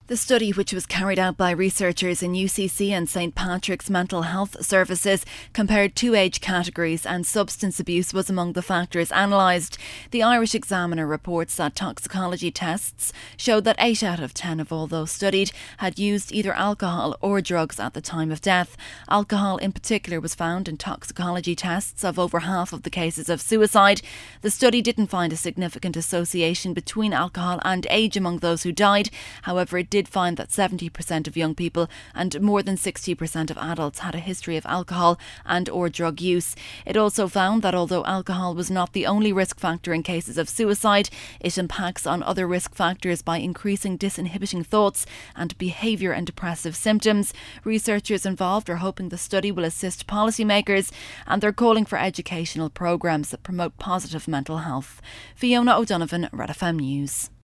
The study, which was carried out by researchers in UCC and St Patrick's Mental Health Services, compared two age categories, and substance abuse was among the factors analysed. The Irish Examiner reports that toxicology tests showed that 8 out of 10 of all those studied had used either alcohol or drugs at the time of death. Alcohol in particular was found in toxicology tests of over half of the cases of suicide. The study didn't find a significant association between alcohol and age among those who died. However, it did find that 70% of young people and more than 60% of adults had a history of alcohol and or drug use. It also found that although alcohol was not the only risk factor in cases of suicide, it impacts on other risk factors by increasing disinhibiting thoughts and behaviour and depressive symptoms. Researchers involved are hoping the study will assist policymakers, and they're calling for educational programmes that promote positive mental health. Fiona O'Donovan, Red FM News.